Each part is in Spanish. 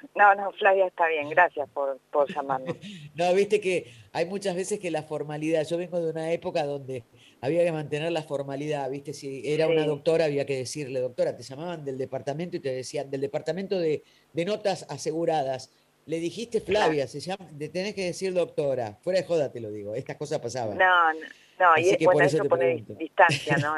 No, no, Flavia está bien, gracias por llamarnos. No, viste que hay muchas veces que la formalidad, yo vengo de una época donde había que mantener la formalidad, viste, si era una Sí, doctora había que decirle, doctora, te llamaban del departamento y te decían, del departamento de notas aseguradas, le dijiste claro. Flavia, se llama, te tenés que decir doctora, fuera de joda te lo digo, estas cosas pasaban. No, no, no, Así y que por bueno, eso eso te pone pregunto. distancia, ¿no?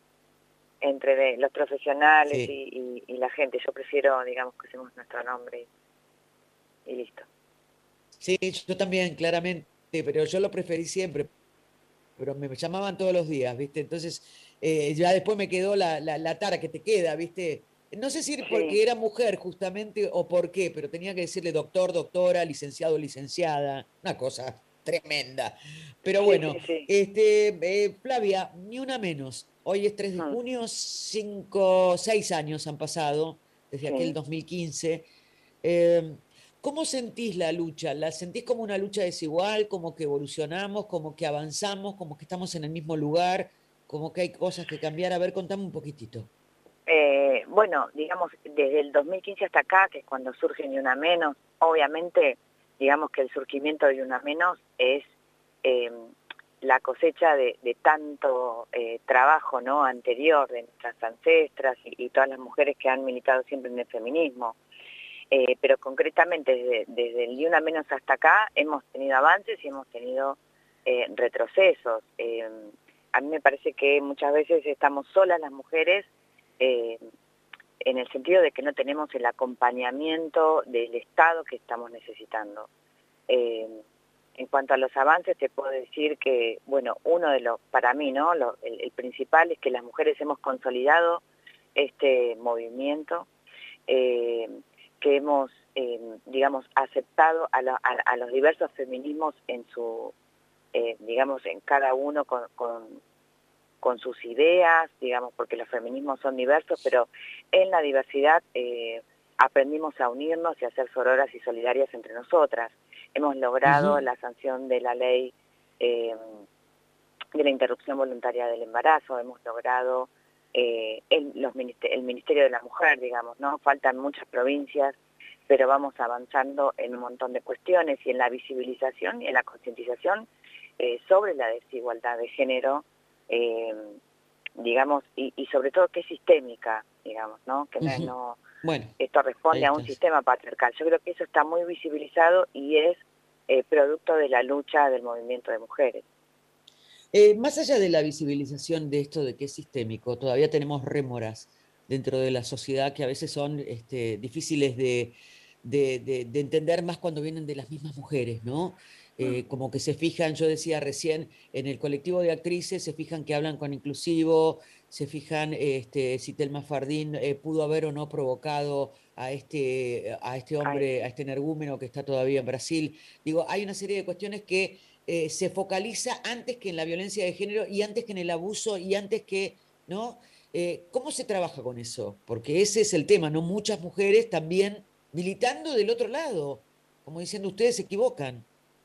Entre los profesionales Sí, y la gente. Yo prefiero, digamos, que usemos nuestro nombre y listo. sí, yo también, claramente, pero yo lo preferí siempre, pero me llamaban todos los días, ¿viste? Entonces, ya después me quedó la tara que te queda, ¿viste? No sé si Sí, porque era mujer justamente o por qué, pero tenía que decirle doctor, doctora, licenciado, licenciada, una cosa tremenda. Pero sí, bueno, sí, sí. Flavia, ni una menos. Hoy es 3 de Mm, junio, 6 años han pasado desde aquel sí. 2015. Eh, ¿Cómo sentís la lucha? ¿La sentís como una lucha desigual, como que evolucionamos, como que avanzamos, como que estamos en el mismo lugar, como que hay cosas que cambiar? A ver, contame un poquitito. Bueno, digamos, desde el 2015 hasta acá, que es cuando surge Ni Una Menos, obviamente, digamos que el surgimiento de Ni Una Menos es eh, la cosecha de tanto trabajo, ¿no?, anterior de nuestras ancestras y todas las mujeres que han militado siempre en el feminismo. Pero concretamente desde el Ni Una Menos hasta acá hemos tenido avances y hemos tenido retrocesos. A mí me parece que muchas veces estamos solas las mujeres, eh, en el sentido de que no tenemos el acompañamiento del Estado que estamos necesitando. Eh, en cuanto a los avances, te puedo decir que, bueno, uno de los, para mí, ¿no?, el principal es que las mujeres hemos consolidado este movimiento, eh, que hemos, digamos, aceptado a los diversos feminismos en su, digamos, en cada uno con sus ideas, digamos, porque los feminismos son diversos, pero en la diversidad aprendimos a unirnos y a ser sororas y solidarias entre nosotras. Hemos logrado Ujú, la sanción de la ley eh, de la interrupción voluntaria del embarazo, hemos logrado el Ministerio de la Mujer, digamos, ¿no? Faltan muchas provincias, pero vamos avanzando en un montón de cuestiones y en la visibilización y en la concientización sobre la desigualdad de género, eh, digamos, y sobre todo que es sistémica, digamos, ¿no? Que no, ujú. no, Bueno, esto ahí responde a un estás. sistema patriarcal. Yo creo que eso está muy visibilizado y es producto de la lucha del movimiento de mujeres. Más allá de la visibilización de esto de que es sistémico, todavía tenemos rémoras dentro de la sociedad que a veces son difíciles de entender más cuando vienen de las mismas mujeres, ¿no? Mm, Como que se fijan, yo decía recién, en el colectivo de actrices, se fijan que hablan con inclusivo, se fijan si Telma Fardín pudo haber o no provocado a este ay, hombre, a sí. este energúmeno que está todavía en Brasil. Digo, hay una serie de cuestiones que se focaliza antes que en la violencia de género y antes que en el abuso y antes que, ¿no? ¿Cómo se trabaja con eso? Porque ese es el tema, ¿no? Muchas mujeres también militando del otro lado, como diciendo ustedes se equivocan.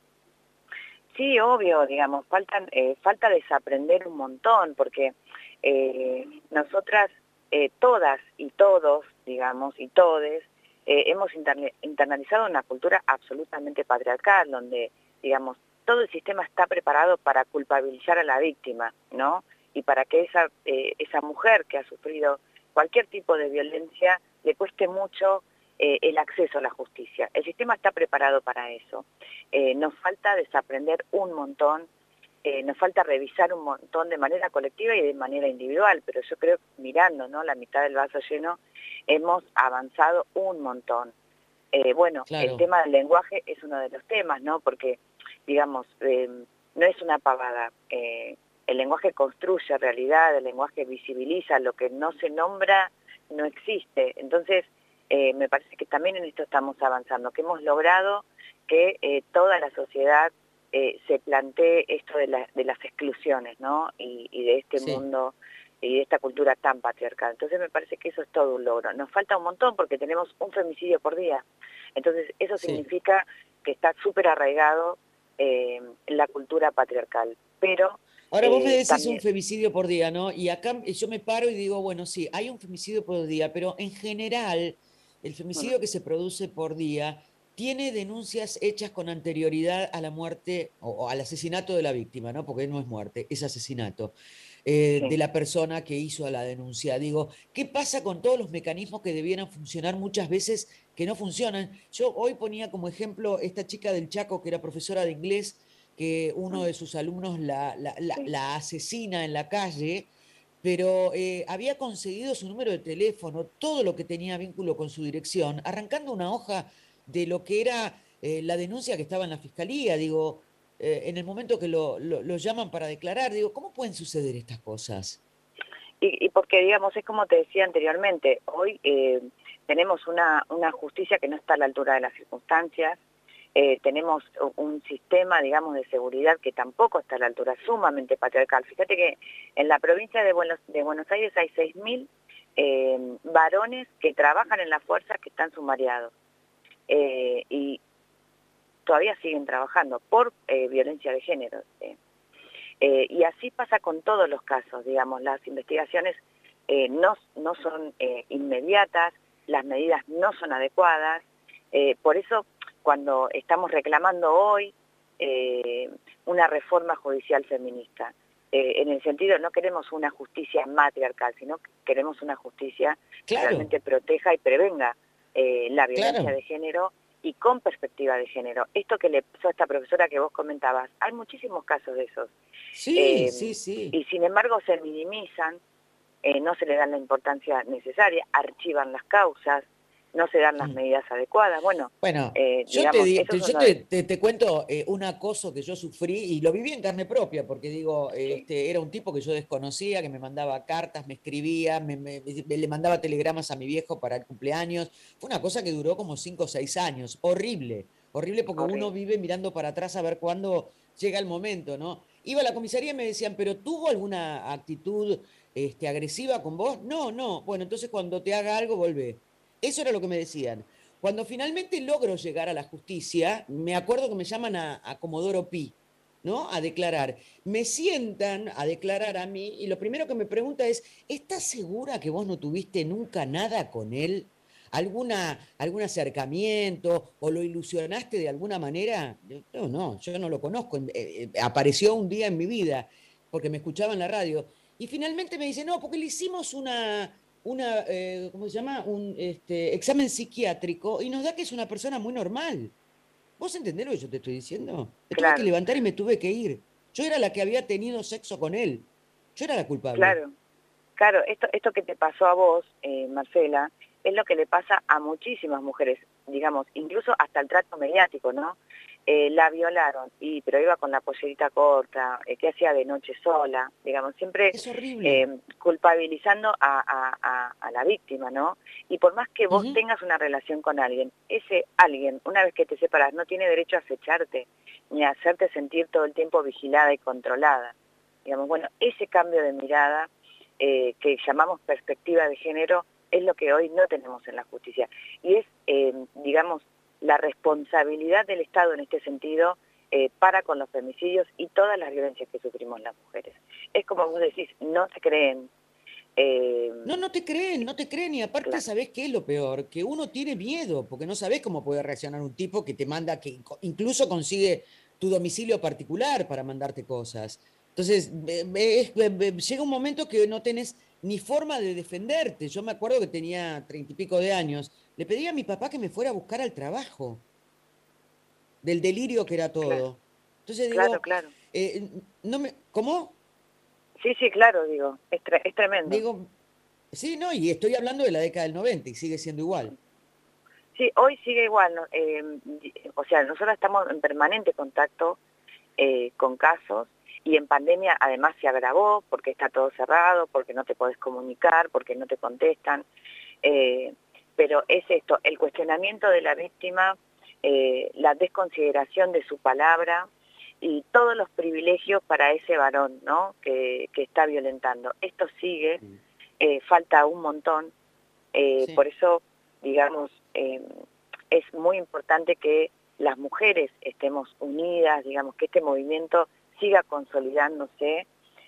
Sí, obvio, digamos, falta desaprender un montón, porque nosotras, todas y todos, digamos, y todes, hemos internalizado una cultura absolutamente patriarcal, donde, digamos, todo el sistema está preparado para culpabilizar a la víctima, ¿no? Y para que esa mujer que ha sufrido cualquier tipo de violencia le cueste mucho el acceso a la justicia. El sistema está preparado para eso. Nos falta desaprender un montón, nos falta revisar un montón de manera colectiva y de manera individual, pero yo creo que mirando, ¿no?, la mitad del vaso lleno, hemos avanzado un montón. Bueno, el Claro. tema del lenguaje es uno de los temas, ¿no? Porque, digamos, no es una pavada. El lenguaje construye realidad, el lenguaje visibiliza, lo que no se nombra no existe. Entonces, me parece que también en esto estamos avanzando, que hemos logrado que toda la sociedad se plantee esto de las exclusiones, ¿no? Y de este Sí, mundo y de esta cultura tan patriarcal. Entonces me parece que eso es todo un logro. Nos falta un montón porque tenemos un femicidio por día. Entonces eso sí. significa que está súper arraigado la cultura patriarcal. Pero Ahora vos me decís un también, femicidio por día, ¿no? Y acá yo me paro y digo, bueno, sí, hay un femicidio por día, pero en general el Mm. femicidio que se produce por día tiene denuncias hechas con anterioridad a la muerte o al asesinato de la víctima, ¿no? Porque no es muerte, es asesinato, de Sí. la persona que hizo la denuncia. Digo, ¿qué pasa con todos los mecanismos que debieran funcionar muchas veces que no funcionan? Yo hoy ponía como ejemplo esta chica del Chaco que era profesora de inglés, que uno Mm. de sus alumnos Sí. la asesina en la calle, pero había conseguido su número de teléfono, todo lo que tenía vínculo con su dirección, arrancando una hoja de lo que era la denuncia que estaba en la fiscalía. Digo, en el momento que lo llaman para declarar, digo, ¿cómo pueden suceder estas cosas? Y porque, digamos, es como te decía anteriormente, hoy tenemos una justicia que no está a la altura de las circunstancias, tenemos un sistema, digamos, de seguridad que tampoco está a la altura, sumamente patriarcal. Fíjate que en la provincia de Buenos Aires hay 6.000 varones que trabajan en la fuerza que están sumariados y todavía siguen trabajando por violencia de género. Y así pasa con todos los casos, digamos, las investigaciones no son inmediatas, las medidas no son adecuadas, por eso cuando estamos reclamando hoy una reforma judicial feminista, en el sentido no queremos una justicia matriarcal, sino que queremos una justicia que Claro, realmente proteja y prevenga la violencia claro. de género y con perspectiva de género. Esto que le pasó a esta profesora que vos comentabas, hay muchísimos casos de esos. Sí, Eh, sí, sí. y sin embargo se minimizan, no se le dan la importancia necesaria, archivan las causas, no se dan las Mm. medidas adecuadas. Bueno, Bueno, digamos, eso es yo uno de... te cuento un acoso que yo sufrí y lo viví en carne propia, porque digo, Sí, era un tipo que yo desconocía, que me mandaba cartas, me escribía, le mandaba telegramas a mi viejo para el cumpleaños. Fue una cosa que duró como 5 o 6 años. Horrible, horrible porque uno horrible. vive mirando para atrás a ver cuándo llega el momento, ¿no? Iba a la comisaría y me decían, ¿pero tuvo alguna actitud agresiva con vos? No, no. Bueno, entonces cuando te haga algo, volvé. Eso era lo que me decían. Cuando finalmente logro llegar a la justicia, me acuerdo que me llaman a Comodoro Pi, ¿no? A declarar. Me sientan a declarar a mí y lo primero que me pregunta es, ¿estás segura que vos no tuviste nunca nada con él? ¿Algún acercamiento o lo ilusionaste de alguna manera? No, no, yo no lo conozco. Apareció un día en mi vida porque me escuchaba en la radio. Y finalmente me dice, no, porque le hicimos ¿cómo se llama? Un examen psiquiátrico y nos da que es una persona muy normal. ¿Vos entendés lo que yo te estoy diciendo? Me tuve que Claro, levantar y me tuve que ir. Yo era la que había tenido sexo con él. Yo era la culpable. claro. Claro, esto que te pasó a vos, Marcela, es lo que le pasa a muchísimas mujeres, digamos, incluso hasta el trato mediático, ¿no? La violaron, pero iba con la pollerita corta, ¿qué hacía de noche sola? Digamos, siempre Es horrible. culpabilizando a la víctima, ¿no? Y por más que vos Ujú. tengas una relación con alguien, ese alguien, una vez que te separas, no tiene derecho a acecharte, ni a hacerte sentir todo el tiempo vigilada y controlada. Digamos, bueno, ese cambio de mirada que llamamos perspectiva de género es lo que hoy no tenemos en la justicia. Y es, digamos, la responsabilidad del Estado en este sentido para con los femicidios y todas las violencias que sufrimos las mujeres. Es como vos decís, no se creen. eh, No, no te creen, no te creen. Y aparte, claro, ¿sabés qué es lo peor? Que uno tiene miedo, porque no sabés cómo puede reaccionar un tipo que te manda, que incluso consigue tu domicilio particular para mandarte cosas. Entonces, llega un momento que no tenés ni forma de defenderte. Yo me acuerdo que tenía 30 y pico de años. Le pedí a mi papá que me fuera a buscar al trabajo, del delirio que era claro, todo. Entonces claro, digo, claro. no me, ¿cómo? Sí, sí, claro, digo, es tremendo. Digo, sí, no, y estoy hablando de la década del 90 y sigue siendo igual. Sí, hoy sigue igual, ¿no? O sea, nosotros estamos en permanente contacto con casos y en pandemia además se agravó porque está todo cerrado, porque no te podés comunicar, porque no te contestan. Eh, pero es esto, el cuestionamiento de la víctima, la desconsideración de su palabra y todos los privilegios para ese varón, ¿no? que está violentando. Esto sigue, Sí. falta un montón, Sí. por eso, digamos, es muy importante que las mujeres estemos unidas, digamos, que este movimiento siga consolidándose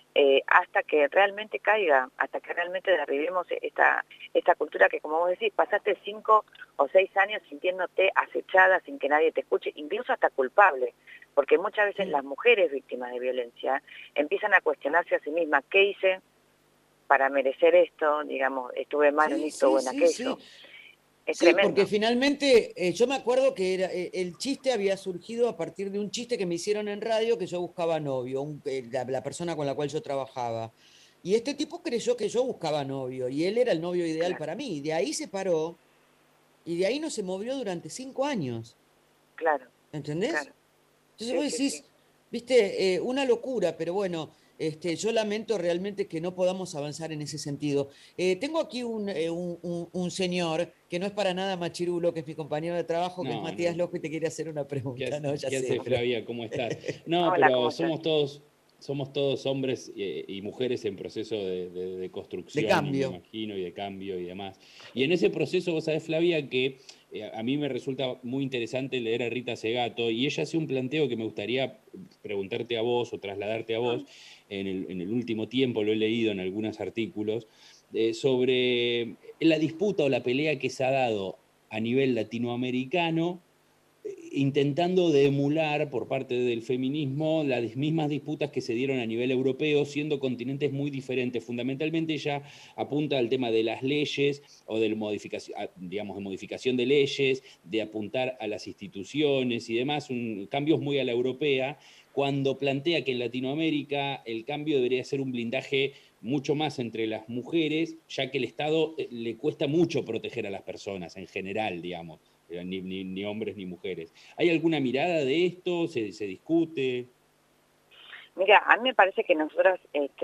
hasta que realmente caiga, hasta que realmente derribemos esta cultura que, como vos decís, pasaste 5 o 6 años sintiéndote acechada sin que nadie te escuche, incluso hasta culpable, porque muchas veces las mujeres víctimas de violencia empiezan a cuestionarse a sí mismas: ¿qué hice para merecer esto? Digamos, estuve mal en esto o en aquello. Es Sí, tremendo. porque finalmente yo me acuerdo que el chiste había surgido a partir de un chiste que me hicieron en radio, que yo buscaba novio, la persona con la cual yo trabajaba. Y este tipo creyó que yo buscaba novio y él era el novio ideal Claro, para mí. Y de ahí se paró y de ahí no se movió durante 5 años. claro, ¿Entendés? claro. Entonces Sí, vos sí, sí. decís, viste, una locura, pero bueno, yo lamento realmente que no podamos avanzar en ese sentido. Tengo aquí un señor que no es para nada machirulo, que es mi compañero de trabajo, que es No, Matías no. Lojo, y te quiere hacer una pregunta, ¿no? Ya Qué sé, hace pero... Flavia? ¿Cómo estás? No, Hola, pero ¿cómo estás? somos todos hombres y mujeres en proceso de De construcción, y me cambio. imagino, y de cambio y demás. Y en ese proceso, vos sabés, Flavia, que a mí me resulta muy interesante leer a Rita Segato, y ella hace un planteo que me gustaría preguntarte a vos o trasladarte a vos. En el último tiempo lo he leído en algunos artículos, sobre la disputa o la pelea que se ha dado a nivel latinoamericano, intentando de emular por parte del feminismo las mismas disputas que se dieron a nivel europeo, siendo continentes muy diferentes. Fundamentalmente ella apunta al tema de las leyes o de modificación, digamos, de modificación de leyes, de apuntar a las instituciones y demás, cambios muy a la europea, cuando plantea que en Latinoamérica el cambio debería ser un blindaje mucho más entre las mujeres, ya que el Estado le cuesta mucho proteger a las personas en general, digamos. Ni hombres ni mujeres. ¿Hay alguna mirada de esto? ¿Se discute? Mira, a mí me parece que nosotros,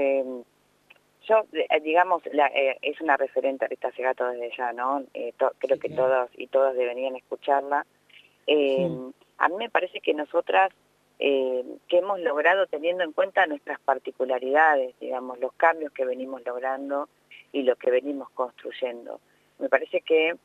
yo, digamos, es una referente Rita Segato desde ya, ¿no? Creo Sí, que claro. todos y todas deberían escucharla. Eh, a mí me parece que nosotras, que hemos logrado teniendo en cuenta nuestras particularidades, digamos, los cambios que venimos logrando y lo que venimos construyendo. Me parece que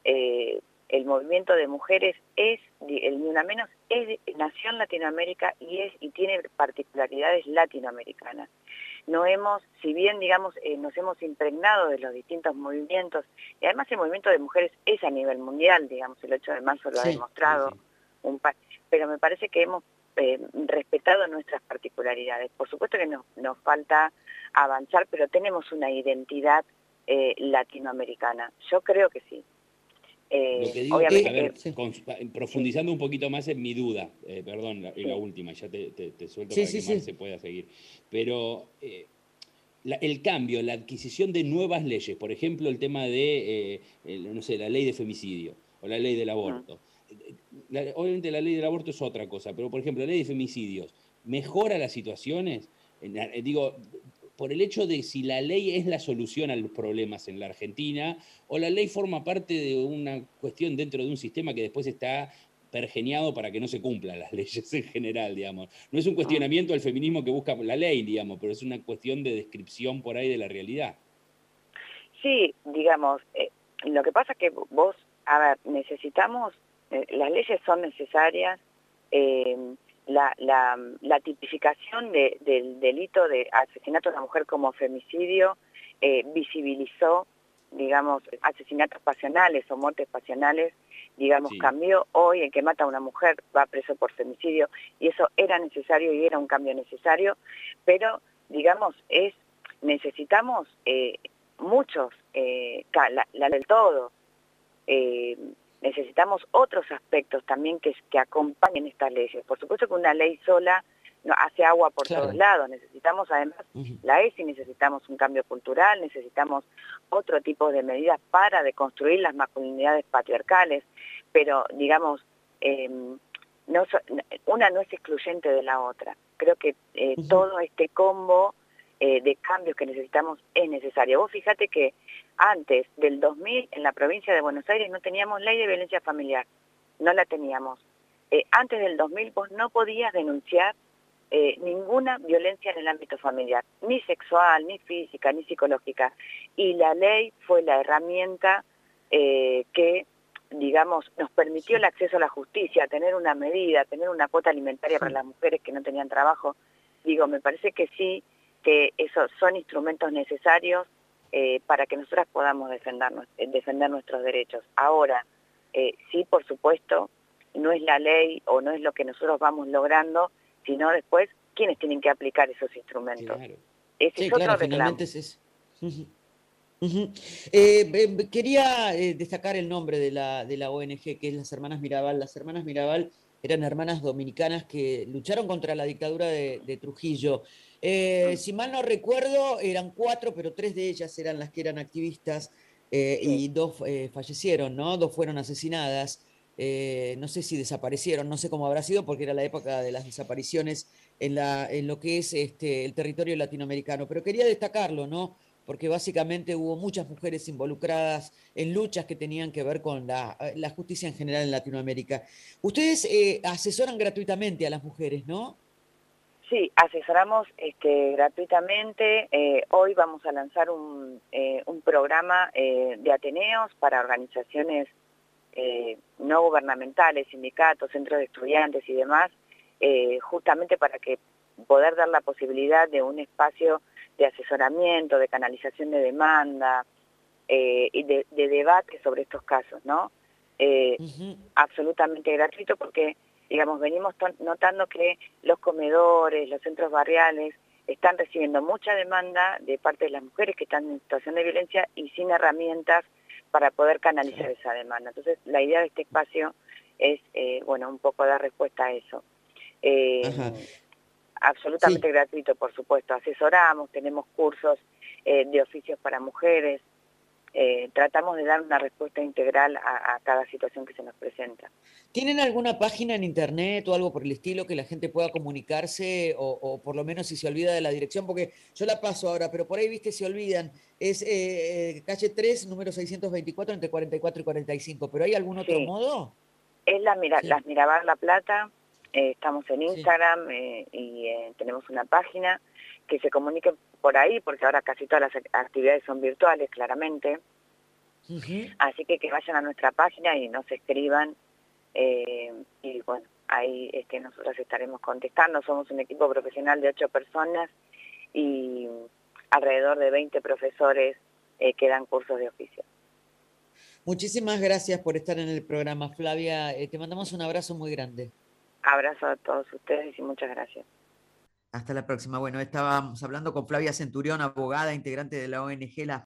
el movimiento de mujeres el Ni Una Menos, nació en Latinoamérica y tiene particularidades latinoamericanas. No hemos, si bien, digamos, nos hemos impregnado de los distintos movimientos, y además el movimiento de mujeres es a nivel mundial, digamos, el 8 de marzo lo ha Sí, demostrado, Sí. pero me parece que hemos respetado nuestras particularidades. Por supuesto que nos falta avanzar, pero tenemos una identidad latinoamericana. Yo creo que sí. Lo que digo, a Obviamente que ver, sí, sí, profundizando un poquito más en mi duda, perdón, y la sí, última, ya te suelto sí, para sí, que Marce sí. pueda seguir. Pero el cambio, la adquisición de nuevas leyes, por ejemplo, el tema de, no sé, la ley de femicidio o la ley del mm, aborto. Obviamente la ley del aborto es otra cosa, pero por ejemplo, la ley de femicidios, ¿mejora las situaciones? Digo, por el hecho de si la ley es la solución a los problemas en la Argentina, o la ley forma parte de una cuestión dentro de un sistema que después está pergeniado para que no se cumplan las leyes en general, digamos. No es un mm. cuestionamiento al feminismo que busca la ley, digamos, pero es una cuestión de descripción por ahí de la realidad. Sí, digamos, lo que pasa es que vos, a ver, necesitamos, las leyes son necesarias, eh, la tipificación del delito de asesinato de una mujer como femicidio visibilizó, digamos, asesinatos pasionales o muertes pasionales, digamos, Sí. cambió. Hoy el que mata a una mujer va preso por femicidio, y eso era necesario y era un cambio necesario, pero, digamos, necesitamos muchos, la del todo. Eh, Necesitamos otros aspectos también que acompañen estas leyes. Por supuesto que una ley sola no hace agua por todos Claro. lados. Necesitamos además Ujú. la ESI, necesitamos un cambio cultural, necesitamos otro tipo de medidas para deconstruir las masculinidades patriarcales, pero digamos, una no es excluyente de la otra. Creo que Ujú. todo este combo de cambios que necesitamos es necesario. Vos fíjate que antes del 2000 en la provincia de Buenos Aires no teníamos ley de violencia familiar, no la teníamos. Antes del 2000 vos no podías denunciar ninguna violencia en el ámbito familiar, ni sexual, ni física, ni psicológica. Y la ley fue la herramienta que, digamos, nos permitió el Sí, acceso a la justicia, tener una medida, tener una cuota alimentaria para sí. las mujeres que no tenían trabajo. Digo, me parece que sí, que esos son instrumentos necesarios para que nosotras podamos defender nuestros derechos. Ahora, sí, por supuesto, no es la ley o no es lo que nosotros vamos logrando, sino después quienes tienen que aplicar esos instrumentos. Claro. Ese Sí, es otro claro, reclamo. finalmente es eso. Ujú, ujú. Quería destacar el nombre de la ONG, que es las Hermanas Mirabal. Las Hermanas Mirabal eran hermanas dominicanas que lucharon contra la dictadura de Trujillo. Si mal no recuerdo, eran 4, pero 3 de ellas eran las que eran activistas Sí. y 2 fallecieron, ¿no? 2 fueron asesinadas. No sé si desaparecieron, no sé cómo habrá sido, porque era la época de las desapariciones en lo que es el territorio latinoamericano. Pero quería destacarlo, ¿no? Porque básicamente hubo muchas mujeres involucradas en luchas que tenían que ver con la justicia en general en Latinoamérica. Ustedes asesoran gratuitamente a las mujeres, ¿no? Sí, asesoramos gratuitamente. Hoy vamos a lanzar un programa de ateneos para organizaciones no gubernamentales, sindicatos, centros de estudiantes y demás, justamente para que poder dar la posibilidad de un espacio de asesoramiento, de canalización de demanda y de debate sobre estos casos, ¿no? Absolutamente gratuito porque, digamos, venimos notando que los comedores, los centros barriales están recibiendo mucha demanda de parte de las mujeres que están en situación de violencia y sin herramientas para poder canalizar esa demanda. Entonces, la idea de este espacio es, bueno, un poco dar respuesta a eso. Absolutamente Sí. gratuito, por supuesto. Asesoramos, tenemos cursos de oficios para mujeres, tratamos de dar una respuesta integral a cada situación que se nos presenta. ¿Tienen alguna página en internet o algo por el estilo que la gente pueda comunicarse o por lo menos si se olvida de la dirección? Porque yo la paso ahora, pero por ahí, viste, se olvidan. Es calle 3, número 624, entre 44 y 45. ¿Pero hay algún otro Sí, modo? es Sí, las Mirabal La Plata, estamos en sí. Instagram y tenemos una página que se comunique por ahí, porque ahora casi todas las actividades son virtuales, claramente. Así que vayan a nuestra página y nos escriban y bueno, ahí nosotros estaremos contestando. Somos un equipo profesional de 8 personas y alrededor de 20 profesores que dan cursos de oficio. Muchísimas gracias por estar en el programa, Flavia. Te mandamos un abrazo muy grande. Abrazo a todos ustedes y muchas gracias. Hasta la próxima. Bueno, estábamos hablando con Flavia Centurión, abogada, integrante de la ONG La